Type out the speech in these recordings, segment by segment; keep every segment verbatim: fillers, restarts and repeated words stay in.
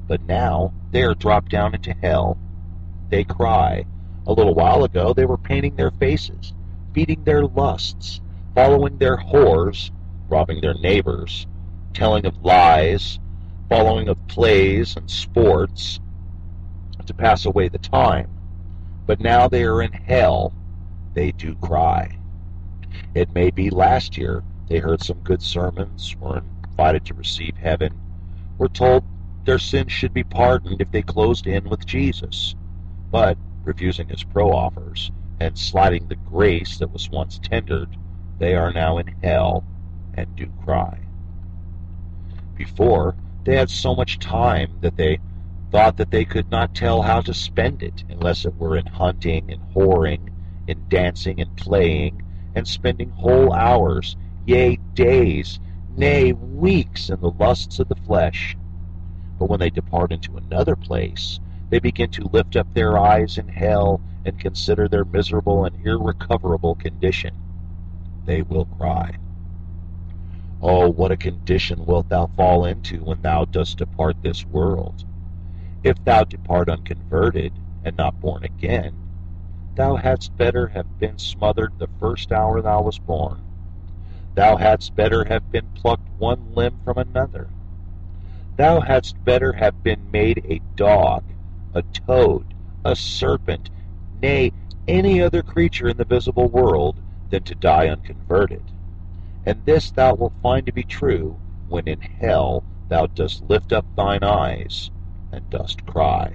but now they are dropped down into hell. They cry. A little while ago they were painting their faces, feeding their lusts, following their whores, robbing their neighbors, telling of lies, following of plays and sports to pass away the time. But now they are in hell. They do cry. It may be last year they heard some good sermons, were invited to receive heaven, were told their sins should be pardoned if they closed in with Jesus. But, refusing his pro-offers and slighting the grace that was once tendered, they are now in hell and do cry. Before, they had so much time that they thought that they could not tell how to spend it unless it were in hunting and whoring, in dancing and playing, and spending whole hours, yea, days, nay, weeks in the lusts of the flesh. But when they depart into another place, they begin to lift up their eyes in hell and consider their miserable and irrecoverable condition. They will cry. Oh, what a condition wilt thou fall into when thou dost depart this world! If thou depart unconverted, and not born again, thou hadst better have been smothered the first hour thou wast born. Thou hadst better have been plucked one limb from another. Thou hadst better have been made a dog, a toad, a serpent, nay, any other creature in the visible world, than to die unconverted. And this thou wilt find to be true, when in hell thou dost lift up thine eyes, and dost cry.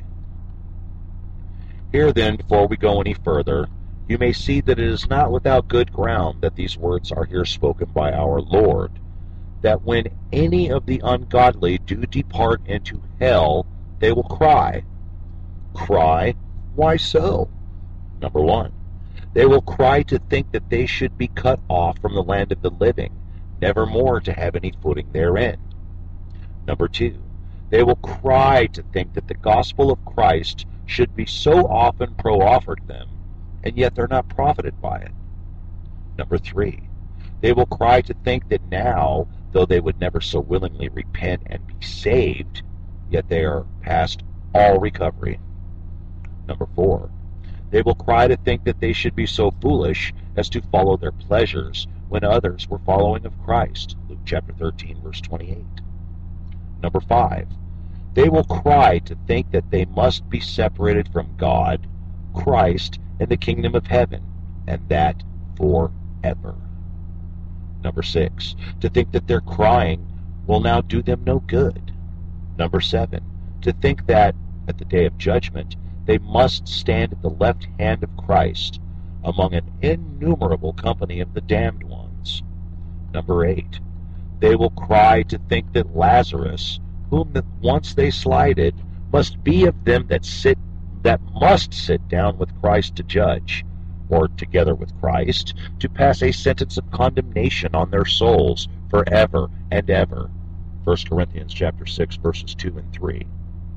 Here then, before we go any further, you may see that it is not without good ground that these words are here spoken by our Lord, that when any of the ungodly do depart into hell, they will cry. Cry? Why so? Number one, they will cry to think that they should be cut off from the land of the living, never more to have any footing therein. Number two, they will cry to think that the gospel of Christ should be so often pro-offered them, and yet they're not profited by it. Number three, they will cry to think that now, though they would never so willingly repent and be saved, yet they are past all recovery. Number four, they will cry to think that they should be so foolish as to follow their pleasures when others were following of Christ. Luke chapter thirteen, verse twenty-eight. Number five, they will cry to think that they must be separated from God, Christ, and the kingdom of heaven, and that forever. Number six, to think that their crying will now do them no good. Number seven, to think that, at the day of judgment, they must stand at the left hand of Christ among an innumerable company of the damned ones. Number eight, they will cry to think that Lazarus, whom that once they slighted, must be of them that sit that must sit down with Christ to judge, or together with Christ, to pass a sentence of condemnation on their souls forever and ever. First Corinthians chapter six, verses two and three.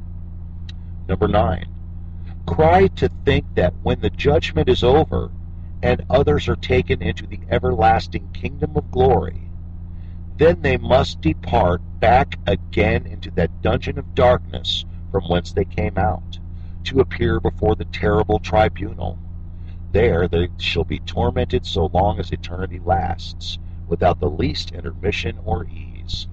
Number nine, cry to think that when the judgment is over, and others are taken into the everlasting kingdom of glory, then they must depart back again into that dungeon of darkness from whence they came out, to appear before the terrible tribunal. There they shall be tormented so long as eternity lasts, without the least intermission or ease.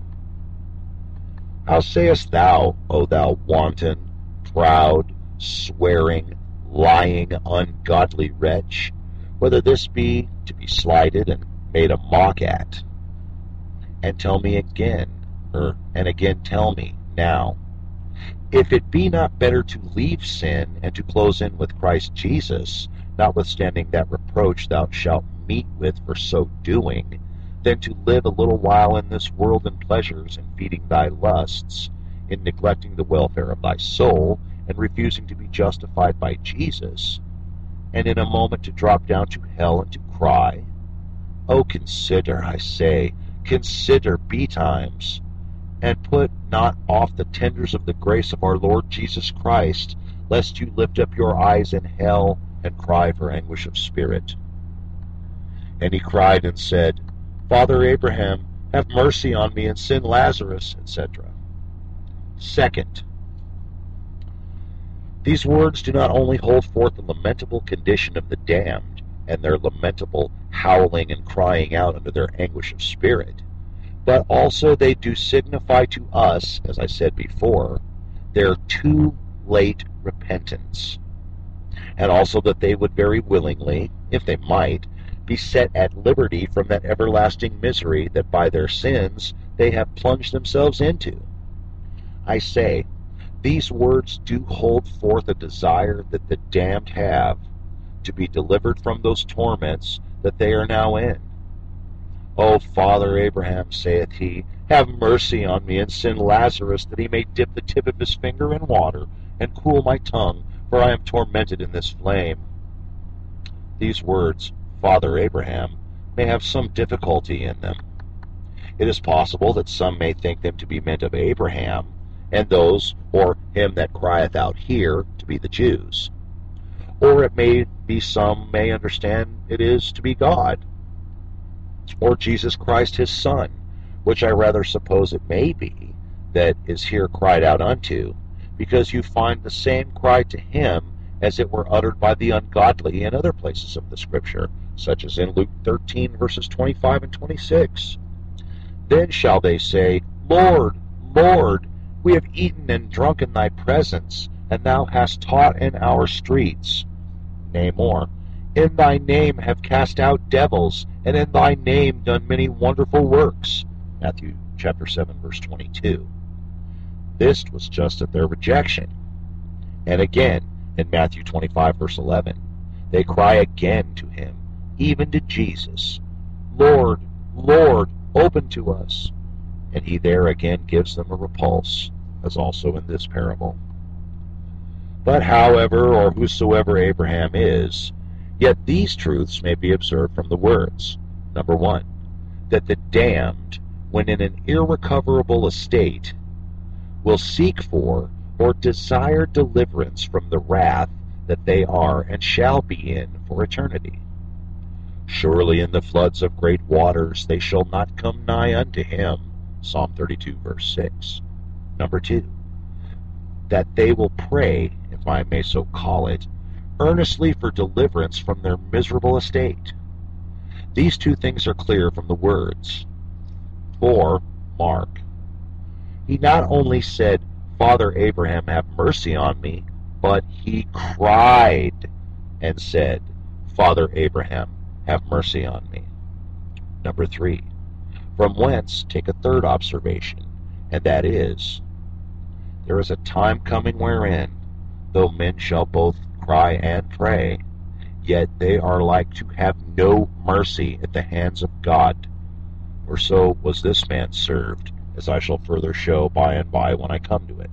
How sayest thou, O thou wanton, proud, swearing, lying, ungodly wretch, whether this be to be slighted and made a mock at? And tell me again, or and again tell me now, if it be not better to leave sin and to close in with Christ Jesus, notwithstanding that reproach thou shalt meet with for so doing, than to live a little while in this world in pleasures and feeding thy lusts, in neglecting the welfare of thy soul, and refusing to be justified by Jesus, and in a moment to drop down to hell and to cry? Oh, consider, I say, consider betimes, and put not off the tenders of the grace of our Lord Jesus Christ, lest you lift up your eyes in hell and cry for anguish of spirit. And he cried and said, Father Abraham, have mercy on me, and send Lazarus, et cetera. Second, These words do not only hold forth the lamentable condition of the damned, and their lamentable howling and crying out under their anguish of spirit, but also they do signify to us, as I said before, their too late repentance, and also that they would very willingly, if they might, be set at liberty from that everlasting misery that by their sins they have plunged themselves into. I say, these words do hold forth a desire that the damned have to be delivered from those torments that they are now in. O Father Abraham, saith he, have mercy on me, and send Lazarus, that he may dip the tip of his finger in water, and cool my tongue, for I am tormented in this flame. These words, Father Abraham, may have some difficulty in them. It is possible that some may think them to be meant of Abraham, and those, or him that crieth out here, to be the Jews. Or it may be some may understand it is to be God, or Jesus Christ his Son, which I rather suppose it may be, that is here cried out unto, because you find the same cry to him as it were uttered by the ungodly in other places of the Scripture, such as in Luke thirteen, verses twenty-five and twenty-six. Then shall they say, Lord, Lord, we have eaten and drunk in thy presence, and thou hast taught in our streets. Nay more, in thy name have cast out devils, and in thy name done many wonderful works. Matthew chapter seven, verse twenty-two. This was just at their rejection. And again, in Matthew twenty-five, verse eleven, they cry again to him, even to Jesus, Lord, Lord, open to us. And he there again gives them a repulse, as also in this parable. But however, or whosoever Abraham is, yet these truths may be observed from the words. Number one, that the damned, when in an irrecoverable estate, will seek for or desire deliverance from the wrath that they are and shall be in for eternity. Surely in the floods of great waters they shall not come nigh unto him. Psalm thirty-two, verse six. Number two, that they will pray, if I may so call it, earnestly for deliverance from their miserable estate. These two things are clear from the words. For, mark, he not only said, Father Abraham, have mercy on me, but he cried and said, Father Abraham, have mercy on me. Number three, from whence take a third observation, and that is, there is a time coming wherein, though men shall both cry and pray, yet they are like to have no mercy at the hands of God. For so was this man served, as I shall further show by and by when I come to it.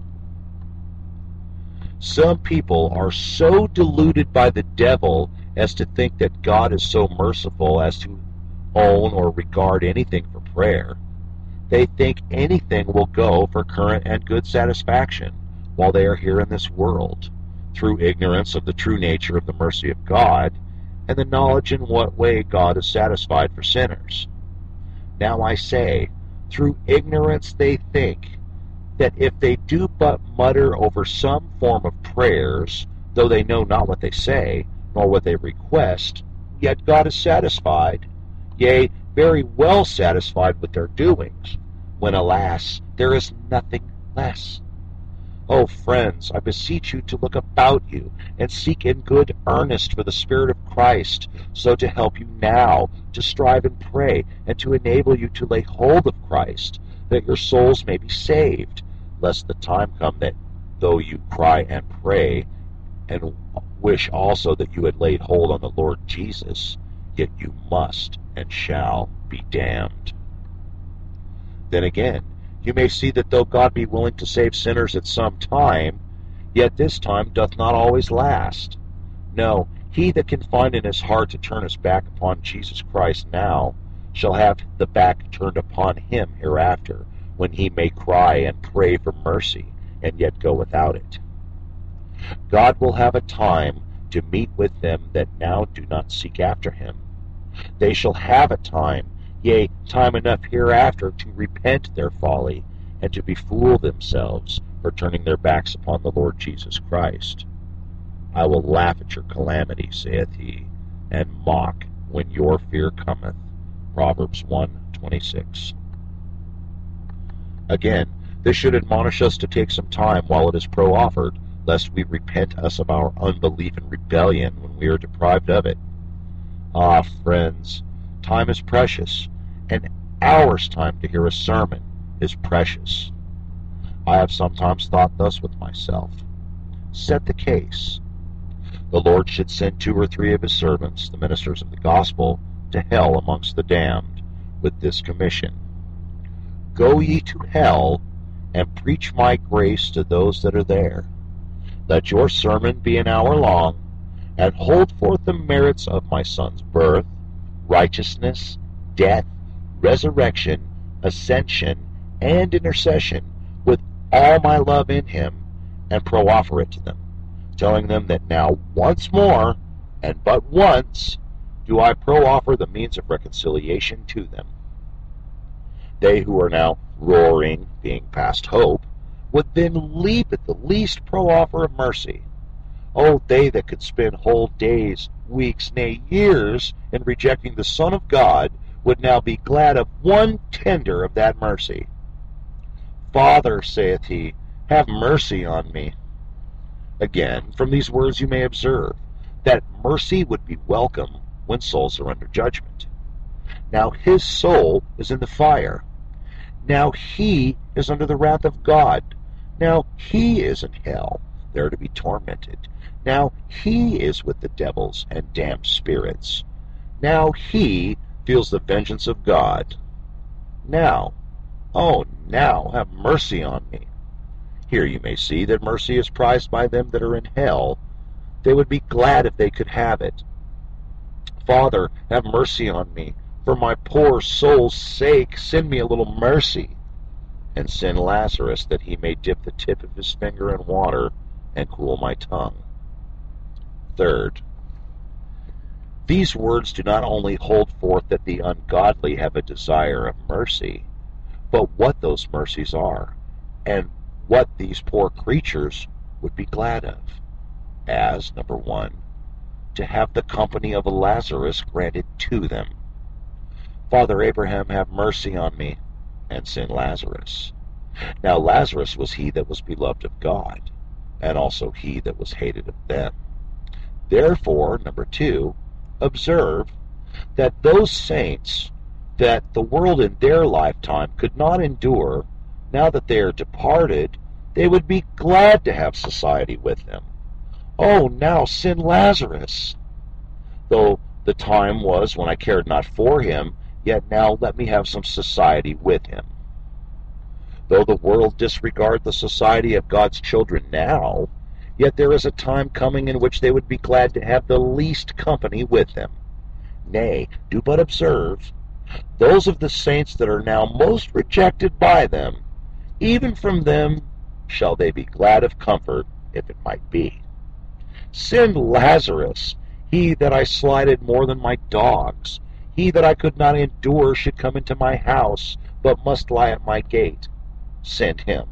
Some people are so deluded by the devil as to think that God is so merciful as to own or regard anything for prayer. They think anything will go for current and good satisfaction while they are here in this world, through ignorance of the true nature of the mercy of God and the knowledge in what way God is satisfied for sinners. Now I say, through ignorance they think that if they do but mutter over some form of prayers, though they know not what they say, nor what they request, yet God is satisfied, yea, very well satisfied with their doings, when, alas, there is nothing less. O friends, I beseech you to look about you, and seek in good earnest for the Spirit of Christ, so to help you now to strive and pray, and to enable you to lay hold of Christ, that your souls may be saved, lest the time come that, though you cry and pray, and wish also that you had laid hold on the Lord Jesus, yet you must and shall be damned. Then again, you may see that though God be willing to save sinners at some time, yet this time doth not always last. No, he that can find in his heart to turn his back upon Jesus Christ now, shall have the back turned upon him hereafter, when he may cry and pray for mercy, and yet go without it. God will have a time to meet with them that now do not seek after him. They shall have a time, yea, time enough hereafter to repent their folly, and to befool themselves for turning their backs upon the Lord Jesus Christ. I will laugh at your calamity, saith he, and mock when your fear cometh. Proverbs one twenty-six. Again, this should admonish us to take some time while it is pro-offered, lest we repent us of our unbelief and rebellion when we are deprived of it. Ah, friends, time is precious. An hour's time to hear a sermon is precious. I have sometimes thought thus with myself. Set the case. The Lord should send two or three of his servants, the ministers of the gospel, to hell amongst the damned, with this commission. Go ye to hell, and preach my grace to those that are there. Let your sermon be an hour long, and hold forth the merits of my Son's birth, righteousness, death, resurrection, ascension, and intercession, with all my love in him, and pro-offer it to them, telling them that now once more, and but once, do I pro-offer the means of reconciliation to them. They who are now roaring, being past hope, would then leap at the least pro-offer of mercy. Oh, they that could spend whole days, weeks, nay, years in rejecting the Son of God would now be glad of one tender of that mercy. Father, saith he, have mercy on me. Again, from these words you may observe that mercy would be welcome when souls are under judgment. Now his soul is in the fire. Now he is under the wrath of God. Now he is in hell, there to be tormented. Now he is with the devils and damned spirits. Now he feels the vengeance of God. Now, oh, now have mercy on me. Here you may see that mercy is prized by them that are in hell. They would be glad if they could have it. Father, have mercy on me. For my poor soul's sake, send me a little mercy. And send Lazarus, that he may dip the tip of his finger in water and cool my tongue. Third, these words do not only hold forth that the ungodly have a desire of mercy, but what those mercies are, and what these poor creatures would be glad of, as, number one, to have the company of a Lazarus granted to them. Father Abraham, have mercy on me, and send Lazarus. Now Lazarus was he that was beloved of God, and also he that was hated of them. Therefore, number two, observe that those saints that the world in their lifetime could not endure, now that they are departed, they would be glad to have society with them. Oh, now send Lazarus. Though the time was when I cared not for him, yet now let me have some society with him. Though the world disregard the society of God's children now, yet there is a time coming in which they would be glad to have the least company with them. Nay, do but observe, those of the saints that are now most rejected by them, even from them shall they be glad of comfort, if it might be. Send Lazarus, he that I slighted more than my dogs, he that I could not endure should come into my house, but must lie at my gate. Send him.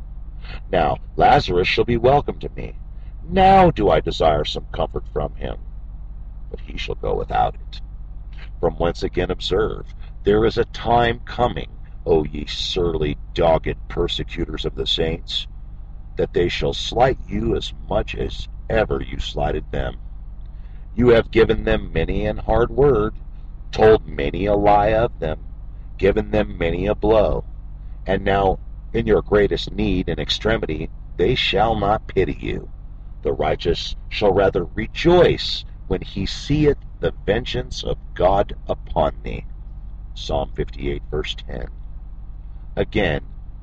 Now Lazarus shall be welcome to me. Now do I desire some comfort from him, but he shall go without it. From whence again observe, there is a time coming, O ye surly, dogged persecutors of the saints, that they shall slight you as much as ever you slighted them. You have given them many an hard word, told many a lie of them, given them many a blow, and now in your greatest need and extremity they shall not pity you. The righteous shall rather rejoice when he seeth the vengeance of God upon thee. Psalm fifty-eight, verse ten. Again,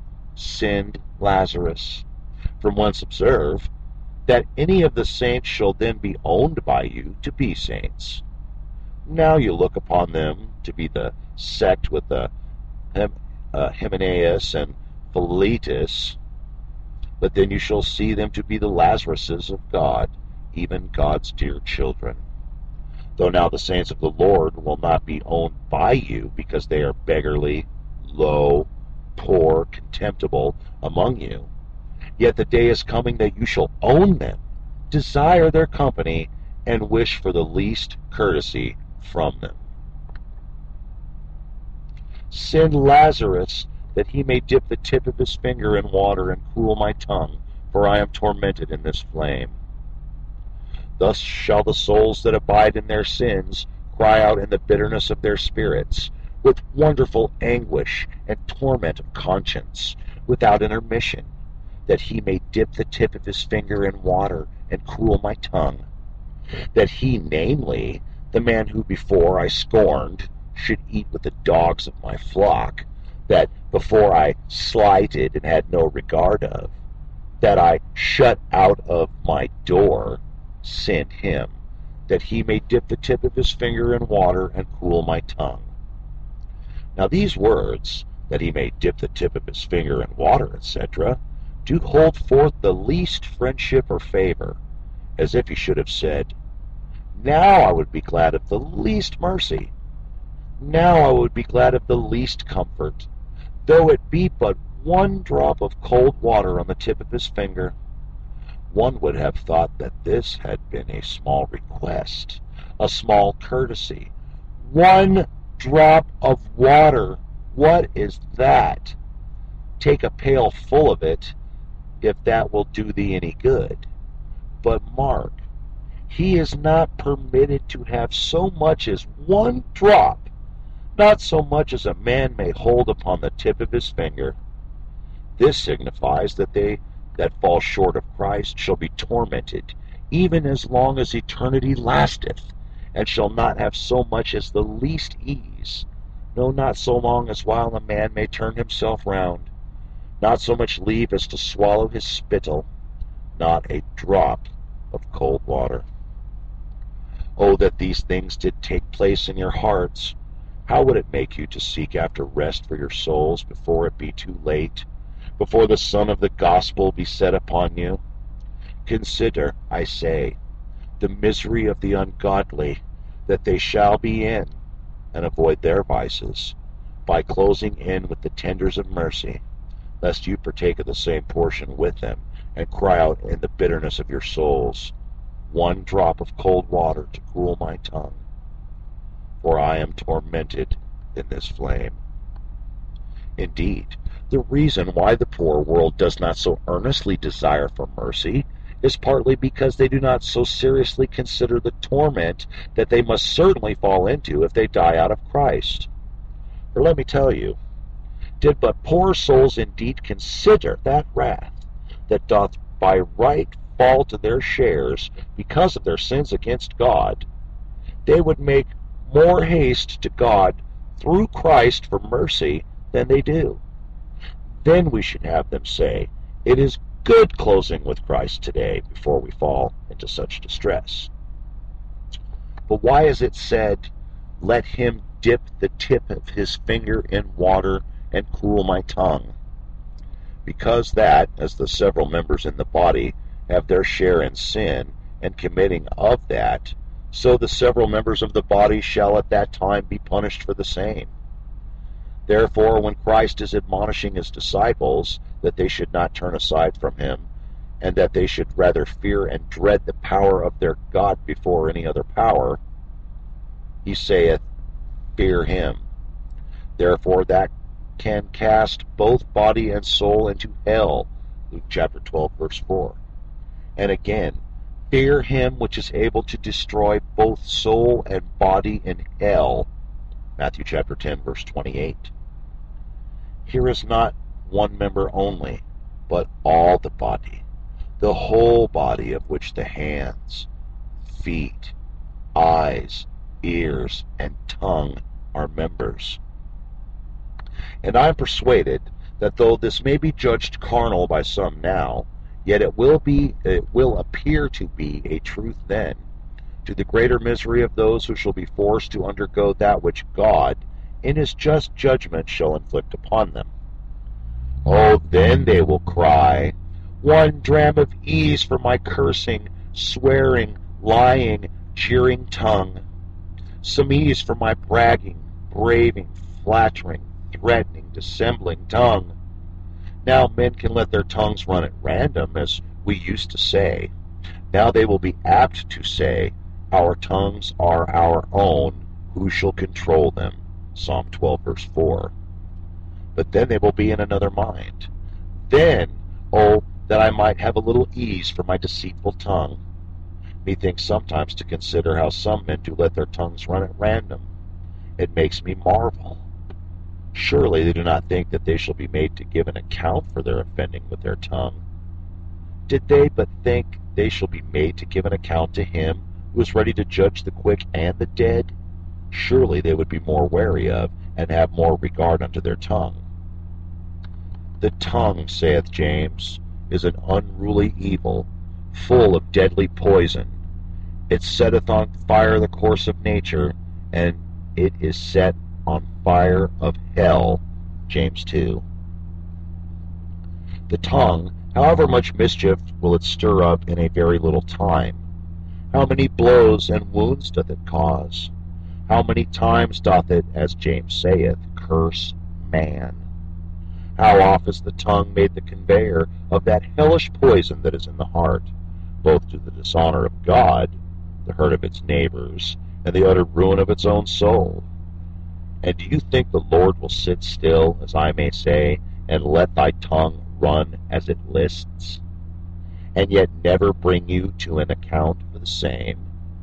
send Lazarus. From whence observe that any of the saints shall then be owned by you to be saints. Now you look upon them to be the sect with the Hem, uh, Hymenaeus and Philetus, but then you shall see them to be the Lazaruses of God, even God's dear children. Though now the saints of the Lord will not be owned by you, because they are beggarly, low, poor, contemptible among you, yet the day is coming that you shall own them, desire their company, and wish for the least courtesy from them. Send Lazarus, that he may dip the tip of his finger in water and cool my tongue, for I am tormented in this flame. Thus shall the souls that abide in their sins cry out in the bitterness of their spirits, with wonderful anguish and torment of conscience, without intermission, that he may dip the tip of his finger in water and cool my tongue, that he, namely, the man who before I scorned, should eat with the dogs of my flock, that before I slighted and had no regard of, that I shut out of my door, send him, that he may dip the tip of his finger in water and cool my tongue. Now these words, that he may dip the tip of his finger in water, et cetera, do hold forth the least friendship or favor, as if he should have said, now I would be glad of the least mercy, now I would be glad of the least comfort, though it be but one drop of cold water on the tip of his finger. One would have thought that this had been a small request, a small courtesy. One drop of water, what is that? Take a pail full of it, if that will do thee any good. But mark, he is not permitted to have so much as one drop, not so much as a man may hold upon the tip of his finger. This signifies that they that fall short of Christ shall be tormented, even as long as eternity lasteth, and shall not have so much as the least ease, no, not so long as while a man may turn himself round, not so much leave as to swallow his spittle, not a drop of cold water. Oh, that these things did take place in your hearts! How would it make you to seek after rest for your souls before it be too late, before the sun of the gospel be set upon you? Consider, I say, the misery of the ungodly that they shall be in, and avoid their vices, by closing in with the tenders of mercy, lest you partake of the same portion with them, and cry out in the bitterness of your souls, one drop of cold water to cool my tongue, for I am tormented in this flame. Indeed, the reason why the poor world does not so earnestly desire for mercy is partly because they do not so seriously consider the torment that they must certainly fall into if they die out of Christ. For let me tell you, did but poor souls indeed consider that wrath that doth by right fall to their shares because of their sins against God, they would make more haste to God through Christ for mercy than they do. Then we should have them say, it is good closing with Christ today before we fall into such distress. But why is it said, let him dip the tip of his finger in water and cool my tongue? Because that, as the several members in the body have their share in sin, and committing of that, so the several members of the body shall at that time be punished for the same. Therefore, when Christ is admonishing his disciples that they should not turn aside from him, and that they should rather fear and dread the power of their God before any other power, he saith, fear him. Therefore that can cast both body and soul into hell, Luke chapter twelve, verse four. And again, fear him which is able to destroy both soul and body in hell, Matthew chapter ten, verse twenty-eight. Here is not one member only, but all the body, the whole body, of which the hands, feet, eyes, ears, and tongue are members. And I am persuaded that though this may be judged carnal by some now, yet it will be, it will appear to be a truth then, to the greater misery of those who shall be forced to undergo that which God, in his just judgment, shall inflict upon them. Oh, then they will cry, one dram of ease for my cursing, swearing, lying, jeering tongue, some ease for my bragging, braving, flattering, threatening, dissembling tongue. Now men can let their tongues run at random, as we used to say. Now they will be apt to say, our tongues are our own, who shall control them? Psalm twelve, verse four. But then they will be in another mind. Then, oh, that I might have a little ease for my deceitful tongue. Methinks sometimes to consider how some men do let their tongues run at random. It makes me marvel. Surely they do not think that they shall be made to give an account for their offending with their tongue. Did they but think they shall be made to give an account to him who is ready to judge the quick and the dead? Surely they would be more wary of, and have more regard unto their tongue. The tongue, saith James, is an unruly evil, full of deadly poison. It setteth on fire the course of nature, and it is set on fire of hell. James two. The tongue, however much mischief will it stir up in a very little time? How many blows and wounds doth it cause? How many times doth it, as James saith, curse man? How oft is the tongue made the conveyor of that hellish poison that is in the heart, both to the dishonor of God, the hurt of its neighbors, and the utter ruin of its own soul? And do you think the Lord will sit still, as I may say, and let thy tongue run as it lists, and yet never bring you to an account for the same?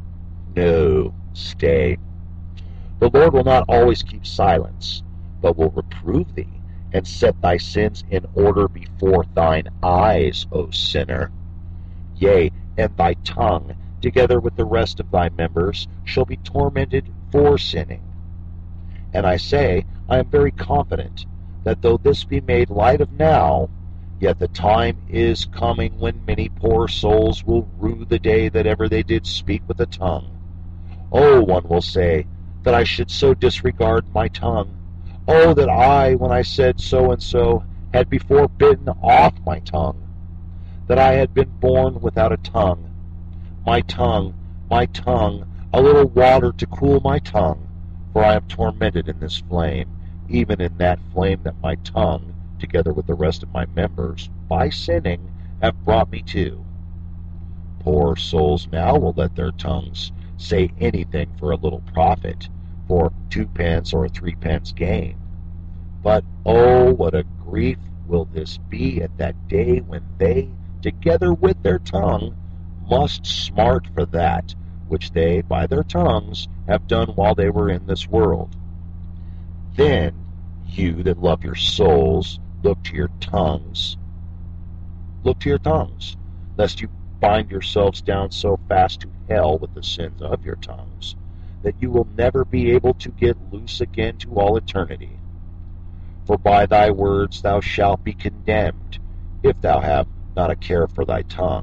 No, stay. The Lord will not always keep silence, but will reprove thee, and set thy sins in order before thine eyes, O sinner. Yea, and thy tongue, together with the rest of thy members, shall be tormented for sinning. And I say, I am very confident, that though this be made light of now, yet the time is coming when many poor souls will rue the day that ever they did speak with the tongue. Oh, one will say, that I should so disregard my tongue. Oh, that I, when I said so and so, had before bitten off my tongue, that I had been born without a tongue. My tongue, my tongue, a little water to cool my tongue, for I am tormented in this flame, even in that flame that my tongue, together with the rest of my members, by sinning, have brought me to. Poor souls now will let their tongues say anything for a little profit, for twopence or threepence gain. But oh, what a grief will this be at that day when they, together with their tongue, must smart for that which they, by their tongues, have done while they were in this world. Then, you that love your souls, look to your tongues. Look to your tongues, lest you bind yourselves down so fast to hell with the sins of your tongues, that you will never be able to get loose again to all eternity. For by thy words thou shalt be condemned, if thou have not a care for thy tongue.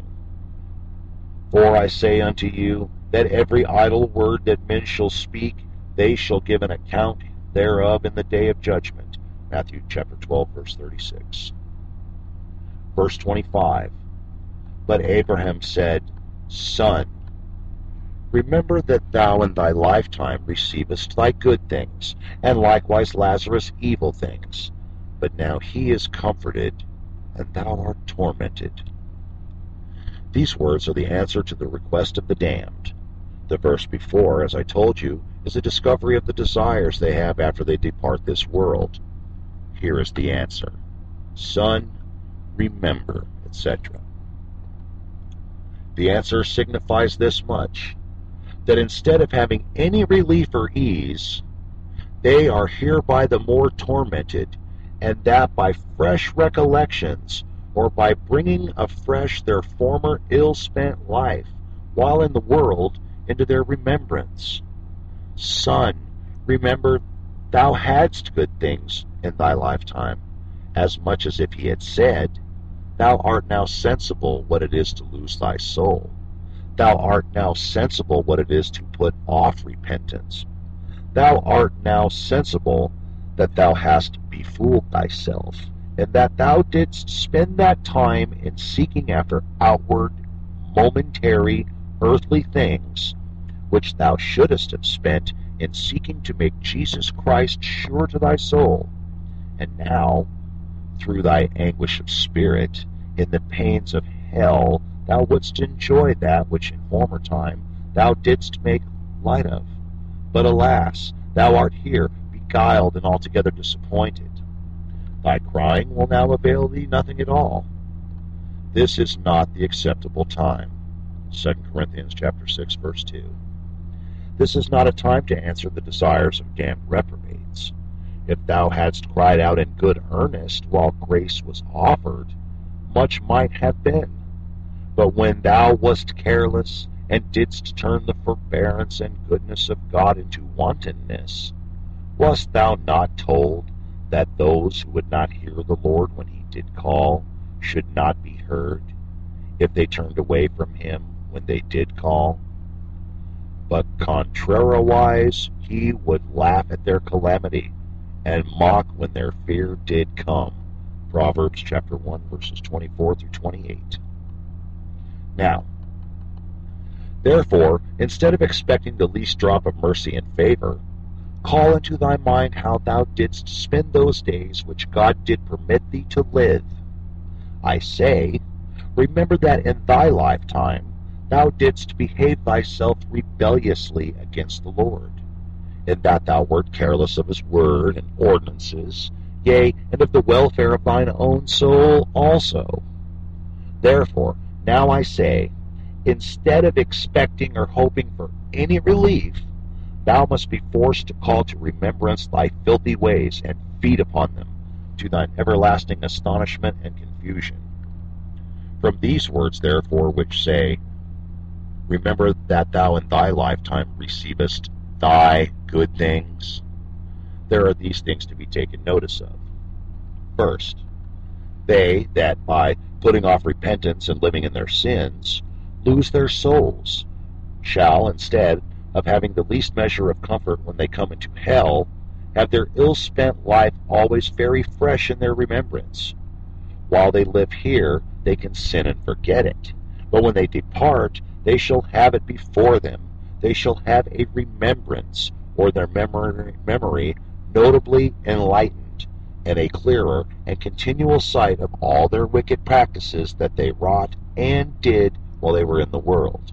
For I say unto you, that every idle word that men shall speak, they shall give an account thereof in the day of judgment. Matthew chapter twelve, verse thirty-six. Verse twenty-five. But Abraham said, Son, remember that thou in thy lifetime receivest thy good things, and likewise Lazarus evil things. But now he is comforted, and thou art tormented. These words are the answer to the request of the damned. The verse before, as I told you, is a discovery of the desires they have after they depart this world. Here is the answer. Son, remember, et cetera. The answer signifies this much, that instead of having any relief or ease, they are hereby the more tormented, and that by fresh recollections, or by bringing afresh their former ill-spent life, while in the world, into their remembrance. Son, remember thou hadst good things in thy lifetime, as much as if he had said, Thou art now sensible what it is to lose thy soul. Thou art now sensible what it is to put off repentance. Thou art now sensible that thou hast befooled thyself, and that thou didst spend that time in seeking after outward, momentary, earthly things, which thou shouldest have spent in seeking to make Jesus Christ sure to thy soul. And now, through thy anguish of spirit, in the pains of hell, thou wouldst enjoy that which in former time thou didst make light of. But alas, thou art here, beguiled and altogether disappointed. Thy crying will now avail thee nothing at all. This is not the acceptable time. Second Corinthians chapter six, verse two. This is not a time to answer the desires of damned reprobates. If thou hadst cried out in good earnest while grace was offered, much might have been. But when thou wast careless, and didst turn the forbearance and goodness of God into wantonness, wast thou not told that those who would not hear the Lord when he did call should not be heard, if they turned away from him when they did call? But contrariwise, he would laugh at their calamity, and mock when their fear did come. Proverbs chapter one, verses twenty-four through twenty-eight. Now, therefore, instead of expecting the least drop of mercy and favor, call into thy mind how thou didst spend those days which God did permit thee to live. I say, remember that in thy lifetime thou didst behave thyself rebelliously against the Lord, in that thou wert careless of his word and ordinances, yea, and of the welfare of thine own soul also. Therefore, now I say, instead of expecting or hoping for any relief, thou must be forced to call to remembrance thy filthy ways, and feed upon them, to thine everlasting astonishment and confusion. From these words, therefore, which say, remember that thou in thy lifetime receivest thy good things, there are these things to be taken notice of. First, they that by putting off repentance and living in their sins lose their souls, shall, instead of having the least measure of comfort when they come into hell, have their ill-spent life always very fresh in their remembrance. While they live here, they can sin and forget it, but when they depart, they shall have it before them. They shall have a remembrance, or their memory, memory notably enlightened, and a clearer and continual sight of all their wicked practices that they wrought and did while they were in the world.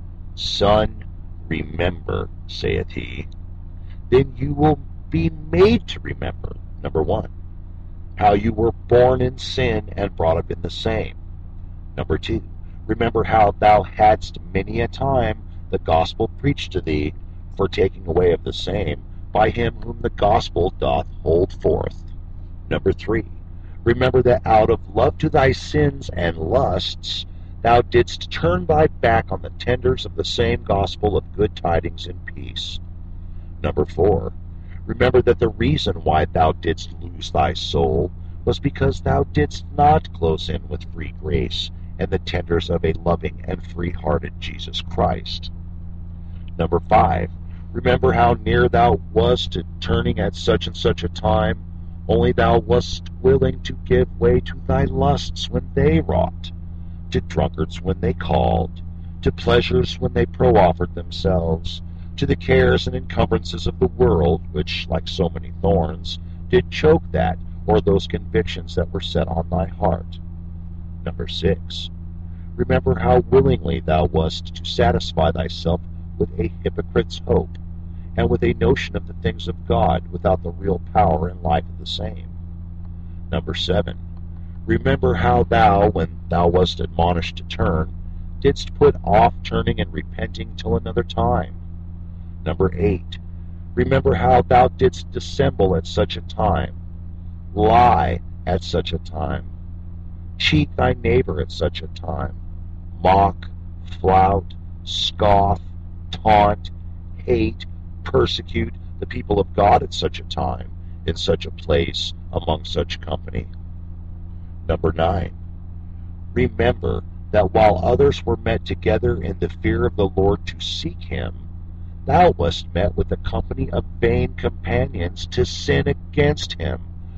Son, remember, saith he. Then you will be made to remember, number one, how you were born in sin and brought up in the same. Number two, remember how thou hadst many a time the gospel preached to thee, for taking away of the same, by him whom the gospel doth hold forth. Number three, remember that out of love to thy sins and lusts, thou didst turn thy back on the tenders of the same gospel of good tidings and peace. Number four, remember that the reason why thou didst lose thy soul was because thou didst not close in with free grace and the tenders of a loving and free-hearted Jesus Christ. Number five, remember how near thou wast to turning at such and such a time, only thou wast willing to give way to thy lusts when they wrought, to drunkards when they called, to pleasures when they pro-offered themselves, to the cares and encumbrances of the world, which, like so many thorns, did choke that or those convictions that were set on thy heart. Number six, remember how willingly thou wast to satisfy thyself with a hypocrite's hope, and with a notion of the things of God without the real power and life of the same. Number seven, remember how thou, when thou wast admonished to turn, didst put off turning and repenting till another time. Number eight, remember how thou didst dissemble at such a time, lie at such a time, cheat thy neighbor at such a time, mock, flout, scoff, taunt, hate, persecute the people of God at such a time, in such a place, among such company. Number nine, remember that while others were met together in the fear of the Lord to seek him, thou wast met with a company of vain companions to sin against him.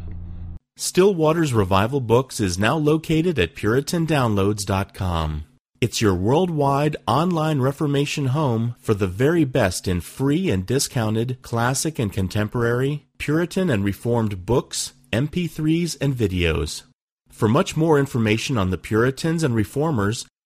Still Waters Revival Books is now located at Puritan Downloads dot com. It's your worldwide online Reformation home for the very best in free and discounted classic and contemporary, Puritan and Reformed books, M P threes, and videos. For much more information on the Puritans and Reformers,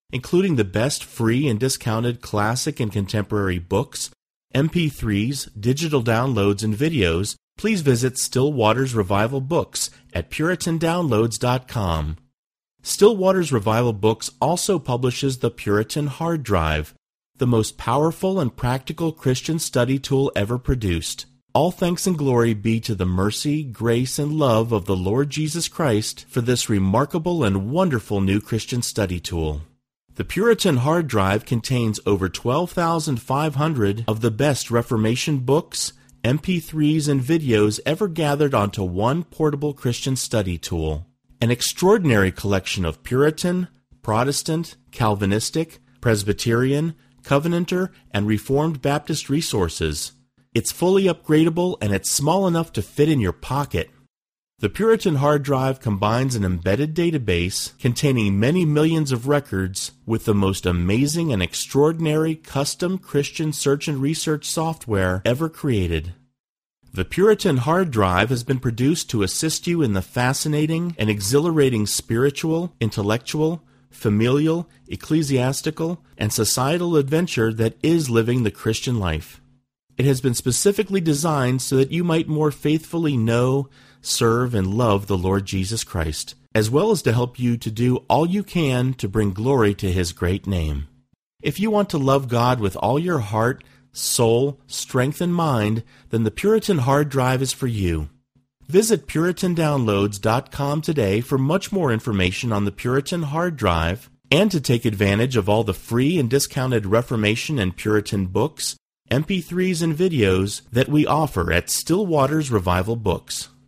including the best free and discounted classic and contemporary books, M P threes, digital downloads, and videos, please visit Still Waters Revival Books at Puritan Downloads dot com. Still Waters Revival Books also publishes the Puritan Hard Drive, the most powerful and practical Christian study tool ever produced. All thanks and glory be to the mercy, grace, and love of the Lord Jesus Christ for this remarkable and wonderful new Christian study tool. The Puritan Hard Drive contains over twelve thousand five hundred of the best Reformation books, M P threes, and videos ever gathered onto one portable Christian study tool. An extraordinary collection of Puritan, Protestant, Calvinistic, Presbyterian, Covenanter, and Reformed Baptist resources. It's fully upgradable and it's small enough to fit in your pocket. The Puritan Hard Drive combines an embedded database containing many millions of records with the most amazing and extraordinary custom Christian search and research software ever created. The Puritan Hard Drive has been produced to assist you in the fascinating and exhilarating spiritual, intellectual, familial, ecclesiastical, and societal adventure that is living the Christian life. It has been specifically designed so that you might more faithfully know, serve, and love the Lord Jesus Christ, as well as to help you to do all you can to bring glory to His great name. If you want to love God with all your heart, soul, strength, and mind, then the Puritan Hard Drive is for you. Visit Puritan Downloads dot com today for much more information on the Puritan Hard Drive and to take advantage of all the free and discounted Reformation and Puritan books, M P threes, and videos that we offer at Still Waters Revival Books.